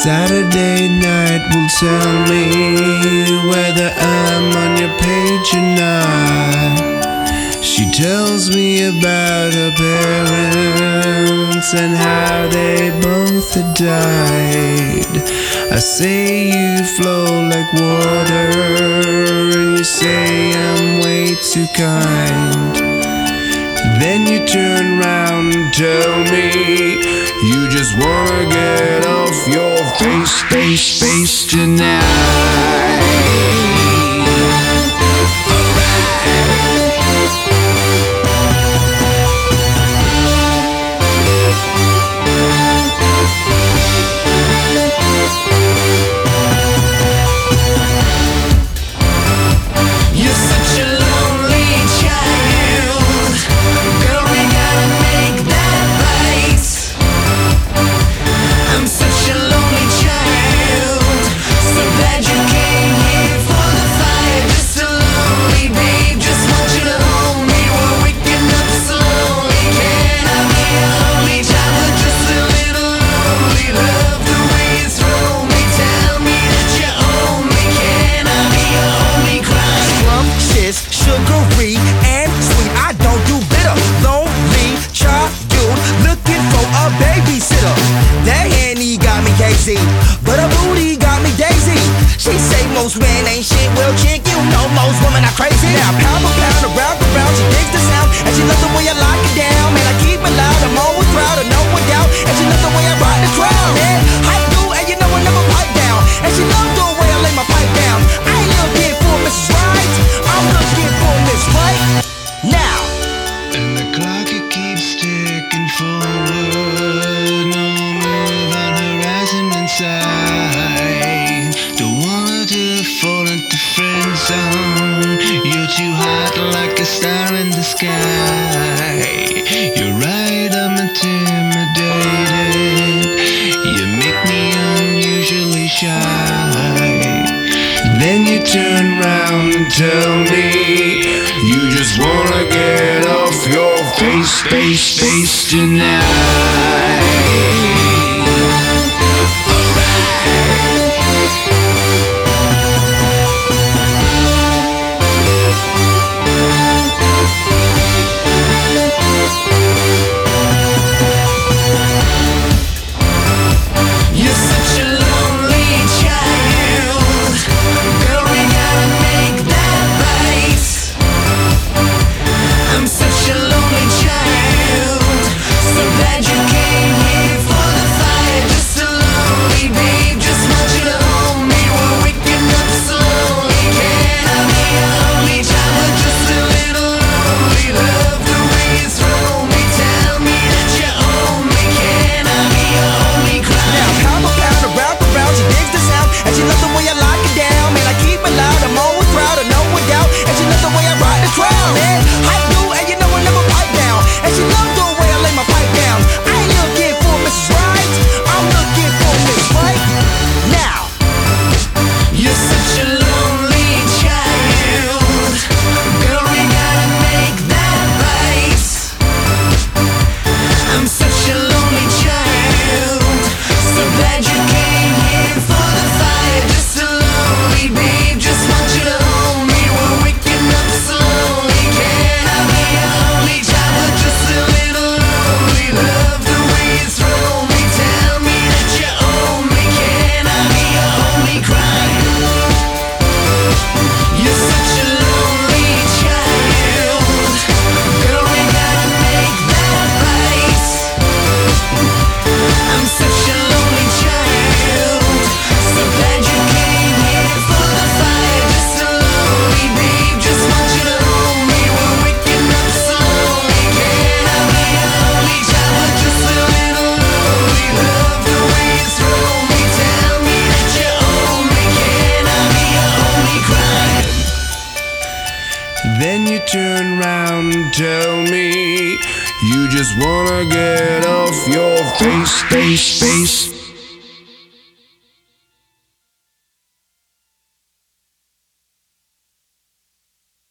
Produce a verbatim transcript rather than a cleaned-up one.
Saturday night will tell me whether I'm on your page or not. She tells me about her parents and how they both had died. I say you flow like water, and you say I'm way too kind. Then you turn round and tell me you just wanna get off your face, face, face tonight. Sugary and sweet, I don't do bitter. Lonely child, looking for a babysitter. That Henny got me K Z, but her booty got me Daisy. She say most men ain't shit, well chick, you know most women are crazy. Now pound for pound, around for round, she digs the sound, and she loves the way I lock it down. Man, I keep it loud, I'm always proud, of no one doubt, and she loves the way I rock the crowd. Man, I do, and you know I never pipe down, and she loves the way I lay my pipe down. I ain't looking for Missus Right, I'm looking for Miss Right now. And the clock it keeps ticking forward, no move on horizon inside. Don't want to fall into friend zone. You're too hot like a star in the sky. You're right, I'm intimidated. You make me unusually shy. Then you turn round and tell me you just wanna get off your face, face, face tonight. Then you turn round and tell me you just wanna get off your face, face, face.